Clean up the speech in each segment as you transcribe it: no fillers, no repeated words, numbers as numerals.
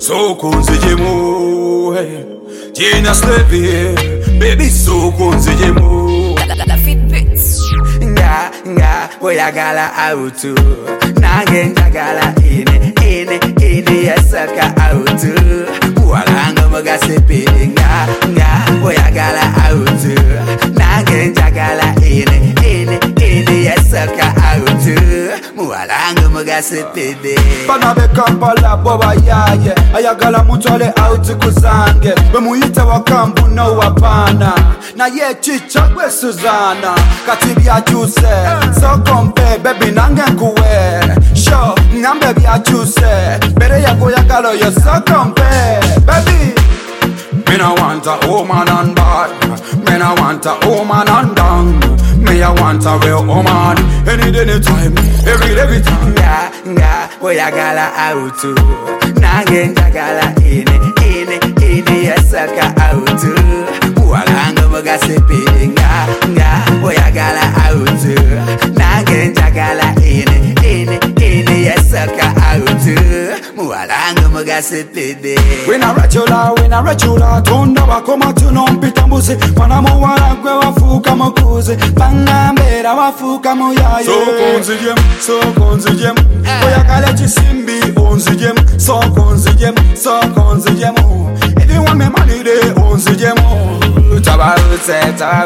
So kunzijemu, Gina Slevy, baby so kunzijemu. The Fitbits. Nga, oyagala autu. Nange njagala ine yasaka autu. Muwalanga mugasepe nga, oyagala autu. Nange njagala ine yasaka autu. Muwalanga mugasepe. Bana be Kampala boba yaye, ayagala mutwale autu kuzange. Bemuyita wakambu no wapana, na ye chicha kwe Suzana. Katibi ajuse, so kompe baby nange nkuwe. Show, ngambe bi ajuse, bere yako yagalo yo so kompe. Baby, me I want a woman and bad, me I want a woman and down. Me I want a real woman, any time, every time. Nga, oyagala autu. Nange njagala ine yasaka autu. Muwalanga mugasepe nga, oyagala autu. Nange njagala ine yasaka autu. Muwalanga mugasepe. Wina rachula, tonda wakoma tunompita mbuzi. Pana muwala kwe wafuka mukuzi, pangambera wafuka muyaye. So konzijem, oyagala chisimbi onzijem. So konzijem. If you want me money dey onzijem. Tababuse,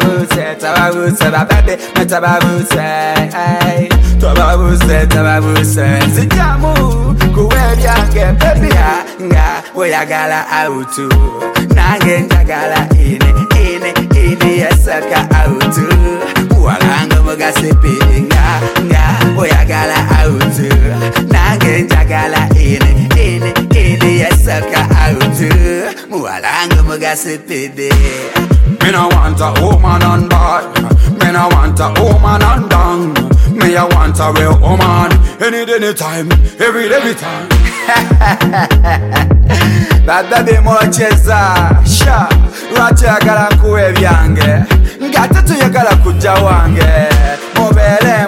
baby, me tababuse. Zijamu, kuwe yange, baby. Nga, oyagala autu. Nange njagala ine yasaka autu. Muwalanga mugasepe nga, oyagala autu. Nange njagala ine yasaka autu. Muwalanga mugasepe. Me I want a woman and bad, me I want a woman and down. Me I want a real woman, any time, every time. Baby mocheza, sha, lwaki agala nkuwe byange. Ngate tuyagala kujja wange, mubere